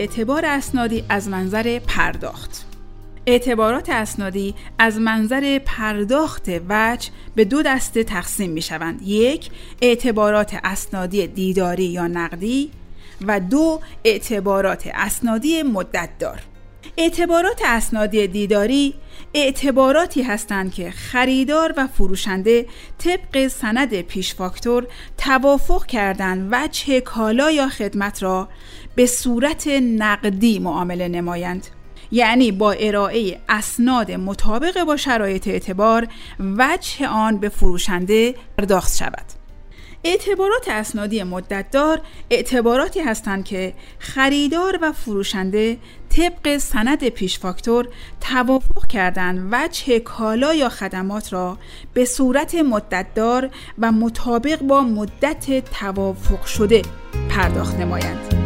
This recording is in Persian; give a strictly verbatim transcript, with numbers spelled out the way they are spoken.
اعتبار اسنادی از منظر پرداخت. اعتبارات اسنادی از منظر پرداخت وجه به دو دسته تقسیم می شوند. یک، اعتبارات اسنادی دیداری یا نقدی و دو، اعتبارات اسنادی مدتدار. اعتبارات اسنادی دیداری اعتباراتی هستند که خریدار و فروشنده طبق سند پیش فاکتور توافق کردند وجه کالا یا خدمت را به صورت نقدی معامله نمایند، یعنی با ارائه اسناد مطابق با شرایط اعتبار وجه آن به فروشنده پرداخت شود. اعتبارات اسنادی مدتدار اعتباراتی هستند که خریدار و فروشنده طبق سند پیش فاکتور توافق کردند وجه کالا یا خدمات را به صورت مدتدار و مطابق با مدت توافق شده پرداخت نمایند.